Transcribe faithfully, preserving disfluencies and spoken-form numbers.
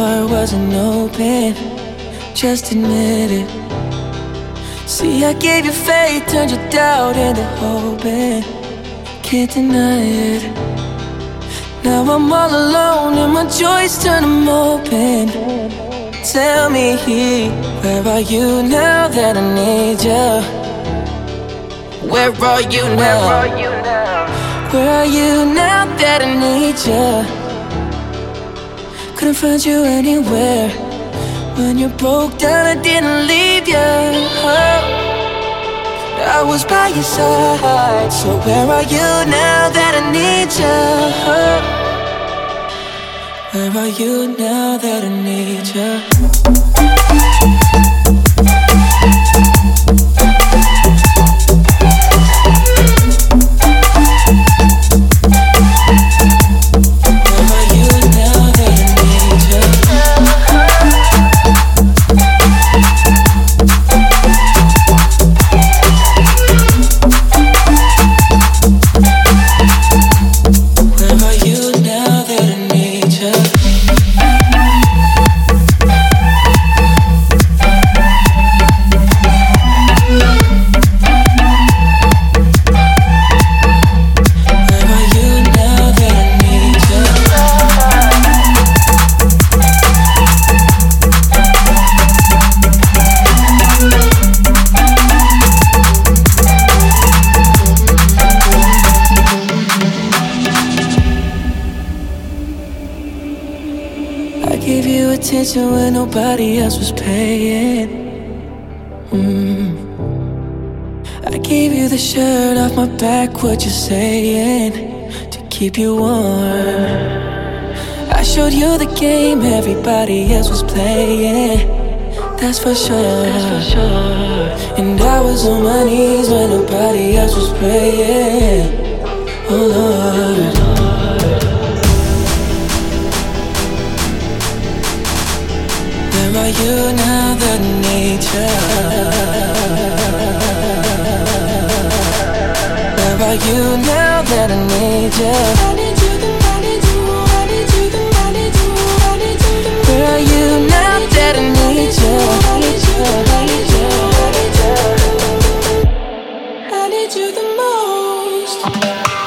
heart wasn't open, just admit it. See, I gave you faith, turned your doubt into hope, and can't deny it. Now I'm all alone and my joys turn them open. Tell me, where are you now that I need you? Where are you now? Where are you now that I need you? Couldn't find you anywhere. When you broke down, I didn't leave you. Oh, I was by your side. So where are you now that I need you? Oh, where are you now that I need you? When nobody else was paying. mm. I gave you the shirt off my back, what you saying, to keep you warm. I showed you the game everybody else was playing. That's for sure, That's for sure. And I was on my knees when nobody else was praying. Oh Lord, where are you now that I need you? Where are you now that I need you? I need you, I need you, I need you, I need you, I need you. Where are you now that I need you? I need you, I need you, I need you. I need you the most.